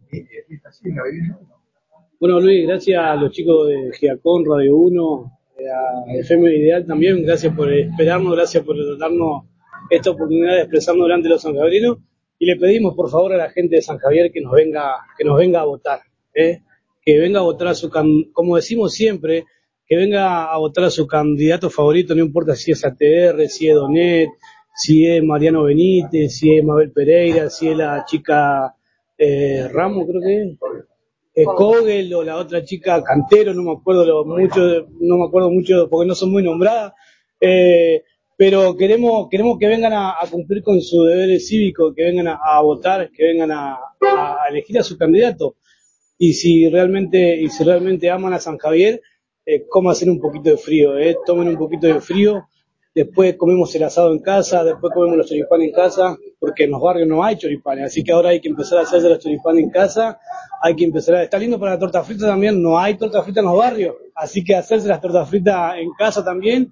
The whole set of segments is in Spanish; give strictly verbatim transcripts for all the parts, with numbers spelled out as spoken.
Bueno, Luis, gracias a los chicos de Giacón, Radio uno, a F M Ideal también, gracias por esperarnos, gracias por darnos esta oportunidad de expresarnos delante de los sanjavierinos, y le pedimos por favor a la gente de San Javier que nos venga, que nos venga a votar, ¿eh? que venga a votar a su, como decimos siempre, que venga a votar a su candidato favorito, no importa si es A T R, si es Donet, si es Mariano Benítez, si es Mabel Pereira, si es la chica eh, Ramos, creo que es. Eh, Kogel o la otra chica Cantero, no me acuerdo lo, mucho, no me acuerdo mucho porque no son muy nombradas, eh, pero queremos queremos que vengan a, a cumplir con su deber cívico, que vengan a, a votar, que vengan a, a elegir a su candidato, y si realmente y si realmente aman a San Javier, eh, coman un poquito de frío, eh, tomen un poquito de frío. Después comemos el asado en casa, después comemos los choripanes en casa, porque en los barrios no hay choripanes, así que ahora hay que empezar a hacerse los choripanes en casa, hay que empezar a... Está lindo para la torta frita también, no hay torta frita en los barrios, así que hacerse las tortas fritas en casa también,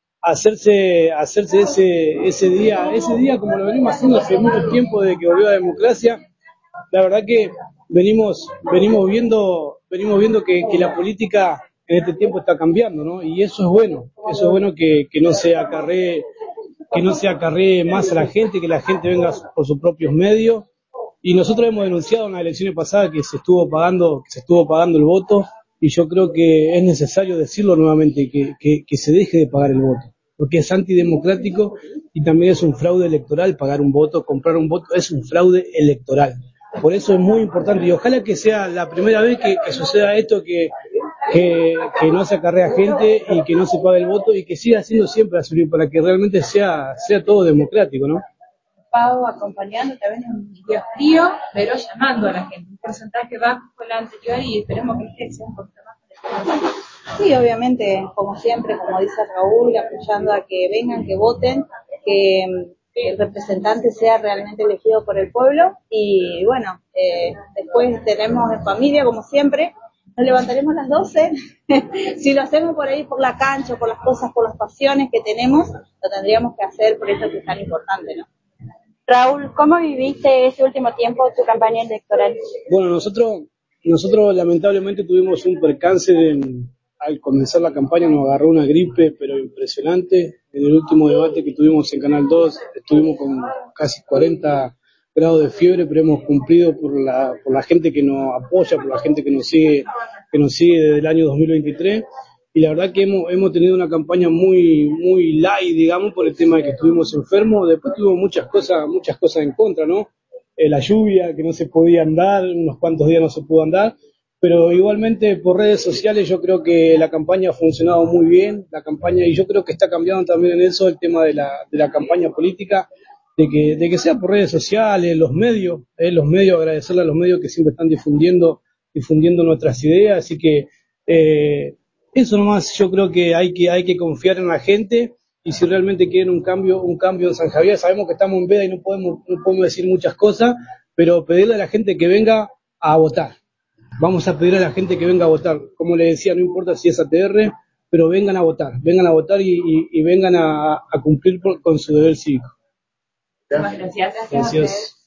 hacerse hacerse ese ese día, ese día como lo venimos haciendo hace mucho tiempo desde que volvió la democracia. La verdad que venimos venimos viendo venimos viendo que, que la política en este tiempo está cambiando, ¿no? Y eso es bueno, eso es bueno que, que no se acarree, que no se acarree más a la gente, que la gente venga por sus propios medios. Y nosotros hemos denunciado en las elecciones pasadas que se estuvo pagando, que se estuvo pagando el voto, y yo creo que es necesario decirlo nuevamente, que, que, que se deje de pagar el voto, porque es antidemocrático y también es un fraude electoral pagar un voto, comprar un voto, es un fraude electoral. Por eso es muy importante, y ojalá que sea la primera vez que, que suceda esto, que, que, que no se acarrea gente y que no se pague el voto, y que siga siendo siempre así, para que realmente sea, sea todo democrático, ¿no? Pau acompañando también en un día frío, pero llamando a la gente. Un porcentaje bajo fue el anterior y esperemos que este sea un poquito más. Sí, obviamente, como siempre, como dice Raúl, apoyando a que vengan, que voten, que el representante sea realmente elegido por el pueblo, y bueno, eh, después tenemos en familia, como siempre, nos levantaremos a las doce, si lo hacemos por ahí, por la cancha, por las cosas, por las pasiones que tenemos, lo tendríamos que hacer por esto que es tan importante, ¿no? Raúl, ¿cómo viviste ese último tiempo tu campaña electoral? Bueno, nosotros nosotros lamentablemente tuvimos un percance en, al comenzar la campaña, nos agarró una gripe, pero impresionante. En el último debate que tuvimos en Canal dos, estuvimos con casi cuarenta grados de fiebre, pero hemos cumplido por la por la gente que nos apoya, por la gente que nos sigue que nos sigue desde el año dos mil veintitrés. Y la verdad que hemos hemos tenido una campaña muy muy light, digamos, por el tema de que estuvimos enfermos. Después tuvimos muchas cosas muchas cosas en contra, ¿no? Eh, la lluvia, que no se podía andar, unos cuantos días no se pudo andar, pero igualmente por redes sociales yo creo que la campaña ha funcionado muy bien, la campaña, y yo creo que está cambiando también en eso el tema de la de la campaña política, de que de que sea por redes sociales, los medios, eh, los medios, agradecerle a los medios que siempre están difundiendo difundiendo nuestras ideas, así que eh, eso nomás. Yo creo que hay que hay que confiar en la gente, y si realmente quieren un cambio un cambio en San Javier, sabemos que estamos en veda y no podemos no podemos decir muchas cosas, pero pedirle a la gente que venga a votar. Vamos a pedir a la gente que venga a votar. Como le decía, no importa si es A T R, pero vengan a votar, vengan a votar y, y, y vengan a, a cumplir por, con su deber cívico. Muchas gracias. Gracias.